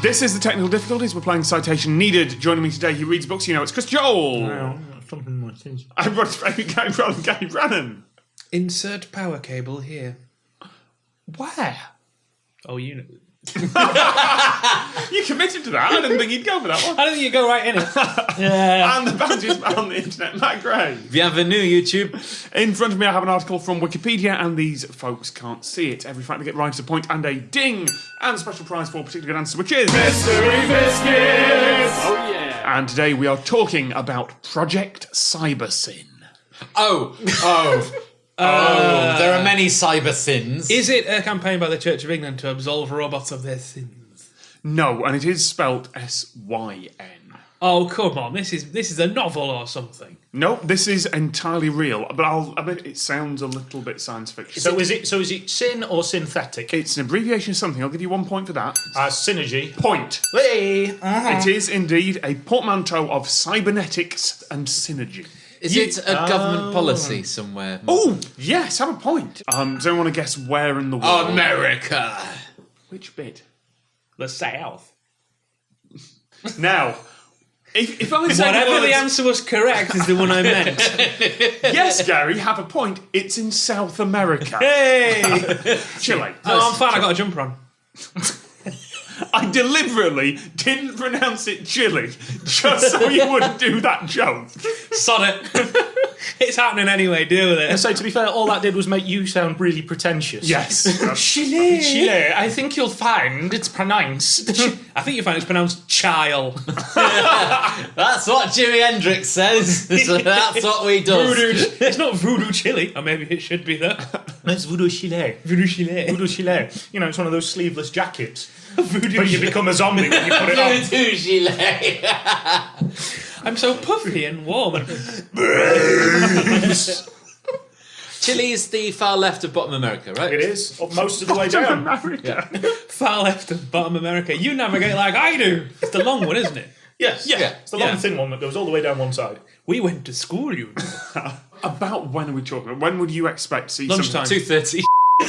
This is the technical difficulties. We're playing Citation Needed. Joining me today, he reads books. You know, it's Chris Joel. I'm Gary Brannan. Insert power cable here. Where? Oh, you know. You committed to that. I didn't think you'd go for that one. I don't think you go right in it. Yeah. And the bounties man on the internet, Matt Gray. Bienvenue, YouTube. In front of me, I have an article from Wikipedia, and these folks can't see it. Every fact they get right is a point and a ding. And a special prize for a particular good answer, which is... Mystery Biscuits! Oh, yeah. And today we are talking about Project Cybersyn. There are many cyber sins. Is it a campaign by the Church of England to absolve robots of their sins? No, and it is spelt S-Y-N. Oh, come on. This is a novel or something. No, this is entirely real, but I bet it sounds a little bit science fiction. So is it sin or synthetic? It's an abbreviation of something. I'll give you 1 point for that. Synergy. Point. Hey! It is indeed a portmanteau of cybernetics and synergy. Is it a government policy somewhere? Oh, yes, have a point. Does anyone want to guess where in the world? America. Which bit? The South. Now, if I say Whatever words, the answer was correct is the one I meant. yes, Gary, have a point. It's in South America. Hey! Chile. No, I'm fine. I got a jumper on. I deliberately didn't pronounce it Chile just so you wouldn't do that joke. Sod it. It's happening anyway. Deal with And it. so, to be fair, all that did was make you sound really pretentious. Yes. Chile. Chile, I think you'll find it's pronounced. I think you find it's pronounced child. That's what Jimi Hendrix says. So that's what we do. Voodoo. It's not voodoo chili. Or maybe it should be that. It's Voodoo Chile. Voodoo Chile. Voodoo Chile. You know, it's one of those sleeveless jackets. Voodoo But you Chile. become a zombie when you put it on. Voodoo Chile. I'm so puffy and warm. And Chile is the far left of bottom America, right? It is. Most of the way down. America. far left of bottom America. You navigate like I do. It's the long one, isn't it? Yes. Yeah. It's the long, Yeah. thin one that goes all the way down one side. We went to school, you know. About when are we talking? When would you expect to see Lunchtime. 2:30.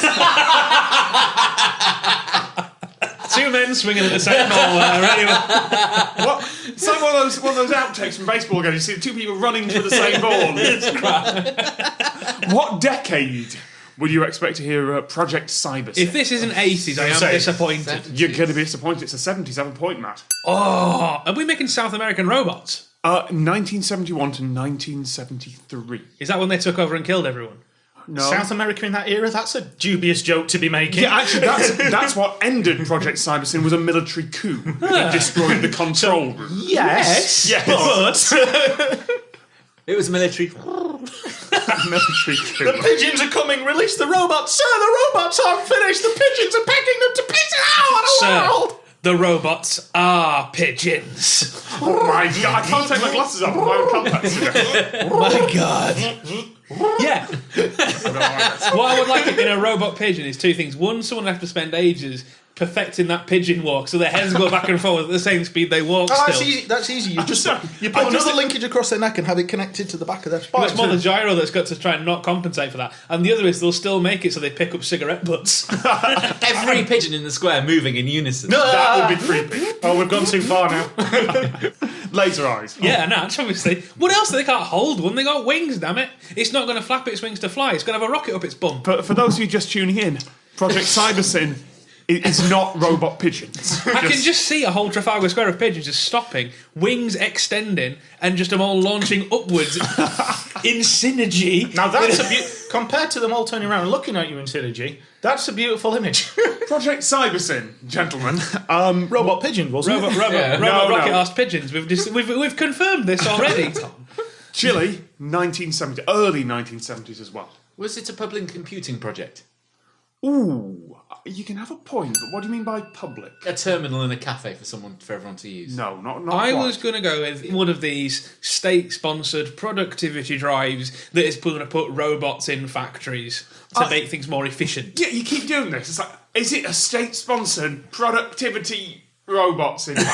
Two men swinging at the same ball. Ready? What? It's like one of those outtakes from baseball games. You see the two people running for the same ball. It's crap. What decade would you expect to hear Project Cybersyn? If this isn't 80s, I am Say- disappointed. You're going to be disappointed. It's the 70s. Have a point, Matt. Oh, are we making South American robots? 1971 to 1973. Is that when they took over and killed everyone? No. South America in that era? That's a dubious joke to be making. Yeah, actually, that's what ended Project Cybersyn, was a military coup that destroyed the control room. Yes. Yes. But It was military. Military coup. the pigeons are coming. Release the robots. Sir, the robots aren't finished. The pigeons are packing them to pieces. What a Sir, world. the robots are pigeons. Oh my god, I can't take my glasses off of my own contacts today. My God. Yeah. What I would like in a robot pigeon is two things. One, someone would have to spend ages perfecting that pigeon walk so their heads go back and forward at the same speed they walk Oh, still. that's easy. You just sorry. you put I just- another linkage across their neck and have it connected to the back of their spine. It's more the gyro that's got to try and not compensate for that. And the other is they'll still make it so they pick up cigarette butts. Every pigeon in the square moving in unison. That would be creepy. Oh, we've gone too far now. Laser eyes. Yeah, Natch, obviously. What else? They can't hold one. They got wings, damn it. It's not going to flap its wings to fly. It's going to have a rocket up its bum. But for those of you just tuning in, Project Cybersyn is not robot pigeons. I can just see a whole Trafalgar Square of pigeons just stopping, wings extending, and just them all launching upwards in synergy. Now that's compared to them all turning around and looking at you in synergy. That's a beautiful image. Project Cybersyn, gentlemen. Robot pigeon, wasn't it? Robot No. rocket-arsed pigeons. We've confirmed this already, Tom. Chile, 1970, early 1970s as well. Was it a public computing project? Ooh, you can have a point, but what do you mean by public? A terminal in a cafe for everyone to use? No, not I quite. was going to go with one of these state-sponsored productivity drives that is going to put robots in factories to make things more efficient. Yeah, you keep doing this. It's like, is it a state-sponsored productivity robots in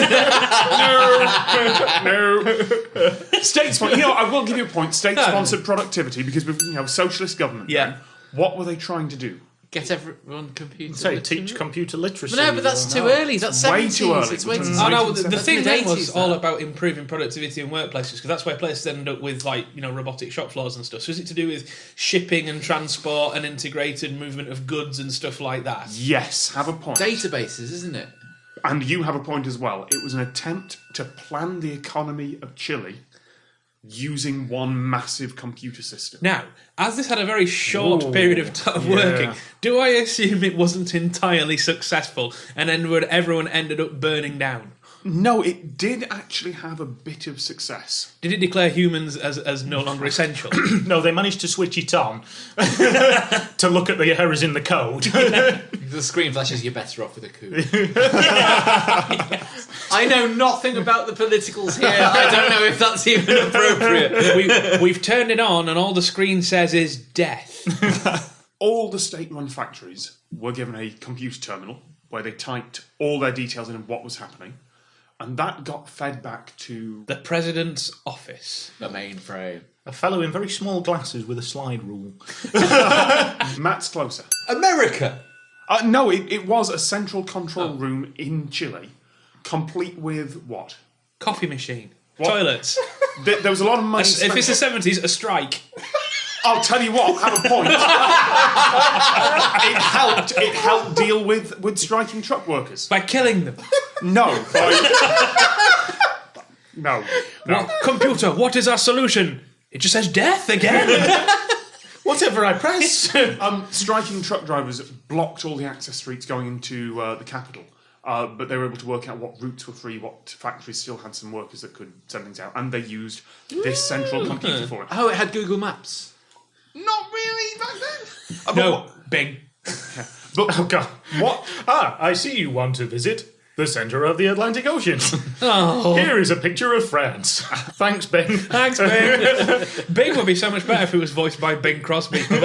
No. State-sponsored. You know, I will give you a point. State-sponsored productivity because we've, socialist government. Yeah. Then. What were they trying to do? Get everyone computer. Say, teach computer literacy. No, but that's too early. That's Way 70s. too early. It's way too Oh no, the That's thing then mid-80s was all about improving productivity in workplaces, because that's where places end up with, like, you know, robotic shop floors and stuff. So is it to do with shipping and transport and integrated movement of goods and stuff like that? Yes, have a point. databases, isn't it? And you have a point as well. It was an attempt to plan the economy of Chile using one massive computer system. Now, as this had a very short Ooh, period of time yeah. working, do I assume it wasn't entirely successful and then everyone ended up burning down? No, it did actually have a bit of success. Did it declare humans as no longer essential? No, they managed to switch it on to look at the errors in the code. The screen flashes, you're better off with a coup. I know nothing about the politicals here. I don't know if that's even appropriate. We've turned it on and all the screen says is death. All the state-run factories were given a computer terminal where they typed all their details in and what was happening, and that got fed back to The president's office. The mainframe. A fellow in very small glasses with a slide rule. Matt's closer. America! No, it was a central control room in Chile, complete with what? Coffee machine. What? Toilets. There was a lot of money If spent. it's the 70s, a strike. I'll tell you what, have a point. It helped deal with striking truck workers. By killing them. No. No. What, computer, what is our solution? It just says death again. Whatever I press. Striking truck drivers blocked all the access streets going into the capital. But they were able to work out what routes were free, what factories still had some workers that could send things out, and they used this central computer for it. Oh, it had Google Maps. Not really back then. No, big. But Oh, God. what? I see you want to visit the centre of the Atlantic Ocean. Oh. Here is a picture of France. Thanks, Ben. Thanks, Bing. Bing would be so much better if it was voiced by Bing Crosby. So,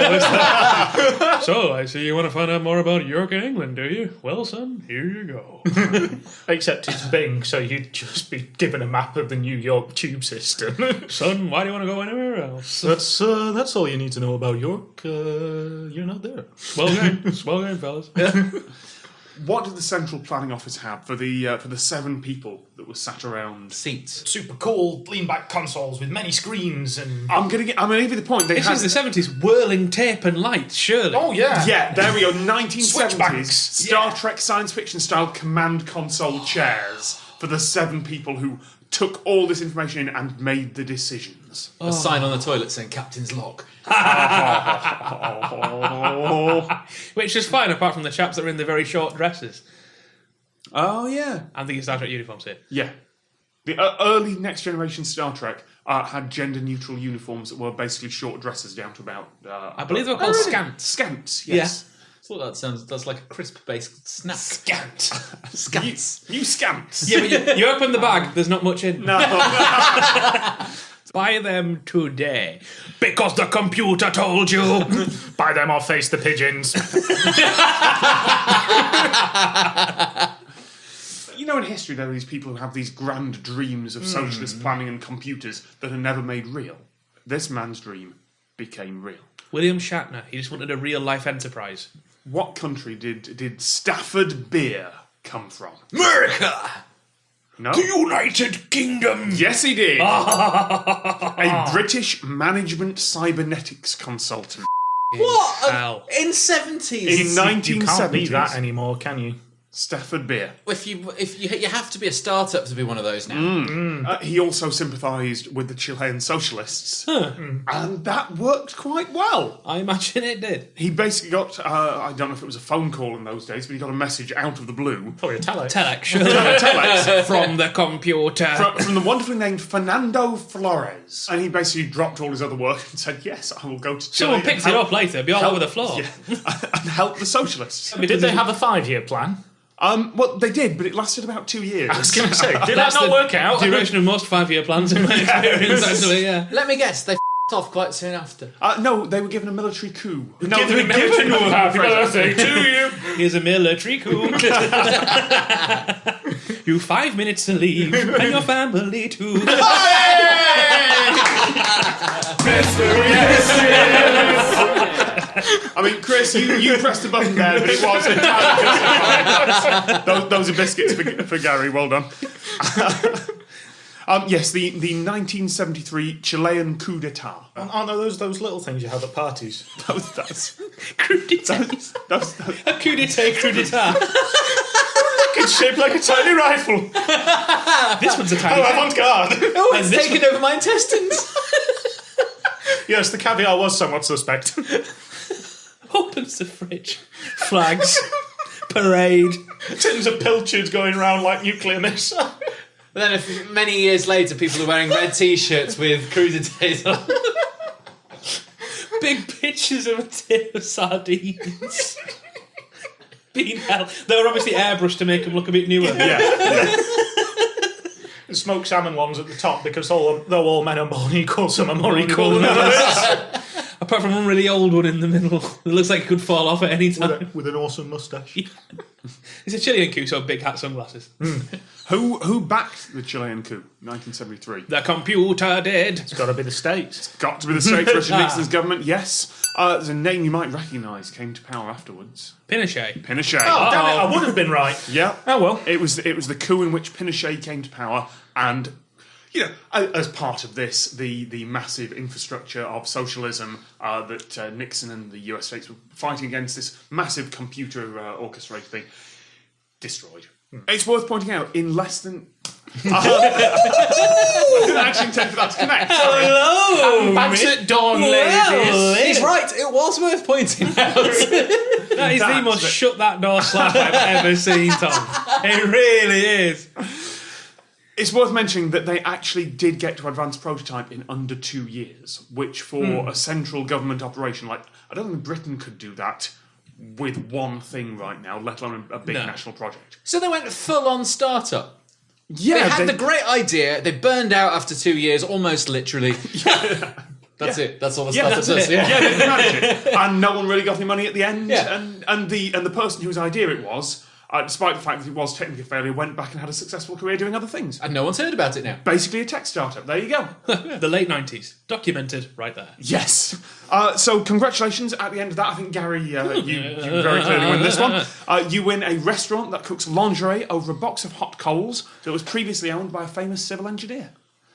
I see you want to find out more about York and England, do you? Well, son, here you go. Except it's Bing, so you'd just be given a map of the New York tube system. Son, why do you want to go anywhere else? That's all you need to know about York. You're not there. Well game, fellas. What did the Central Planning Office have for the 7 people that were sat around? Seats. Super cool lean-back consoles with many screens and... I'm gonna give you the point. They This had is the 70s, whirling tape and light, surely. Oh, yeah. Yeah, there we go. 1970s Switchbacks. Star Trek science fiction style command console chairs for the 7 people who took all this information in and made the decisions. A sign on the toilet saying Captain's Log. Which is fine, apart from the chaps that are in the very short dresses. Oh yeah, I'm thinking Star Trek uniforms here. yeah. The early Next Generation Star Trek had gender-neutral uniforms that were basically short dresses down to about. I believe they were called scants. Scants, yes. I thought that's like a crisp-based snack. Scant. Scants. You scants. Yeah, but you open the bag, there's not much in. No. Buy them today. Because the computer told you. Buy them or face the pigeons. You know, in history, there are these people who have these grand dreams of socialist planning and computers that are never made real. This man's dream became real. William Shatner, he just wanted a real-life enterprise. What country did Stafford Beer come from? America! No? United Kingdom! Yes, he did. A British management cybernetics consultant. What? Hell. In 70s? In You can't be 1970s. that anymore, can you? Stafford Beer. If you have to be a startup to be one of those now. He also sympathised with the Chilean socialists. And that worked quite well. I imagine it did. He basically got, I don't know if it was a phone call in those days, but he got a message out of the blue. Probably a telex. Telex, surely. Telex. From the computer. From the wonderfully named Fernando Flores. And he basically dropped all his other work and said, yes, I will go to Chile. Someone and picked it help- up later, be all over the floor. Yeah, and help the socialists. Did they have a 5-year plan? Well, they did, but it lasted about 2 years. I was going to say, did that That's not the work out? duration of most 5-year plans in my experience, actually, yeah. Let me guess, they off quite soon after. No, they were given a military coup. No, Give they them were given a happy birthday to you. Here's a military coup. You 5 minutes to leave, and your family too. I mean, Chris, you pressed the button there, but it was entirely justified. Those are biscuits for Gary. Well done. Yes, the 1973 Chilean coup d'etat. Aren't those little things you have at parties? That's Coup d'etat. A coup d'etat. It's shaped like a tiny rifle. This one's a tiny. Oh, avant-garde. Oh, it's taken over my intestines. Yes, the caviar was somewhat suspect. Opens the fridge. Flags. Parade. Tins of pilchards going around like nuclear missiles. But then, many years later, people are wearing red T-shirts with crudités on. Big pictures of a tin of sardines. Being held. They were obviously airbrushed to make them look a bit newer. yeah. The smoked salmon ones at the top, because though all men are born equal, some are more equal than others. Apart from one really old one in the middle. It looks like it could fall off at any time. With an awesome moustache. It's a Chilean coup, so big hat, sunglasses. Who backed the Chilean coup, 1973? The computer did. It's got to be the States. Got to be the States. Richard Nixon's government. Yes. There's a name you might recognise. Came to power afterwards. Pinochet. Pinochet. Oh, damn it, I would have been right. Yeah. Oh, well. It was the coup in which Pinochet came to power, and as part of this, the massive infrastructure of socialism that Nixon and the US states were fighting against, this massive computer orchestrated thing, destroyed. It's worth pointing out, in less than... I didn't actually intend for that to connect. Sorry. Hello! Back at dawn, ladies. He's right, it was worth pointing out. That is the most shut that door slap I've ever seen, Tom. It really is. It's worth mentioning that they actually did get to advanced prototype in under 2 years, which for a central government operation, like, I don't think Britain could do that with one thing right now, let alone a big national project. So they went full-on startup. Yeah, They had the great idea, they burned out after 2 years, almost literally. That's it. That's all the stuff that's it does. it. Yeah. Yeah, they did manage it. And no one really got any money at the end. Yeah. And the person whose idea it was, despite the fact that it was technically a failure, went back and had a successful career doing other things. And no one's heard about it now. Basically a tech startup. There you go. The late 90s. Documented right there. Yes. So congratulations at the end of that. I think, Gary, you very clearly win this one. You win a restaurant that cooks lingerie over a box of hot coals that was previously owned by a famous civil engineer.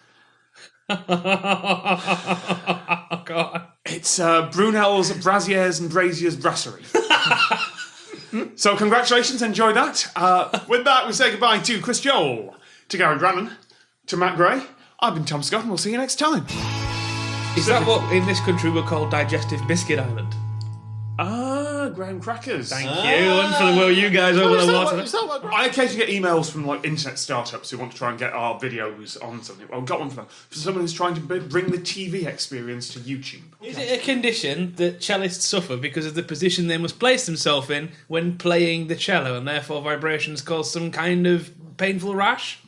Oh, God. It's Brunel's Braziers and Braziers Brasserie. So congratulations, enjoy that. With that, we say goodbye to Chris Joel, to Gary Brannan, to Matt Gray. I've been Tom Scott, and we'll see you next time. Is that what in this country we're called Digestive Biscuit Island? Graham Crackers. Thank you, and for the will you guys over the water. I occasionally get emails from internet startups who want to try and get our videos on something. I've got one for someone who's trying to bring the TV experience to YouTube. Is it a condition that cellists suffer because of the position they must place themselves in when playing the cello, and therefore vibrations cause some kind of painful rash?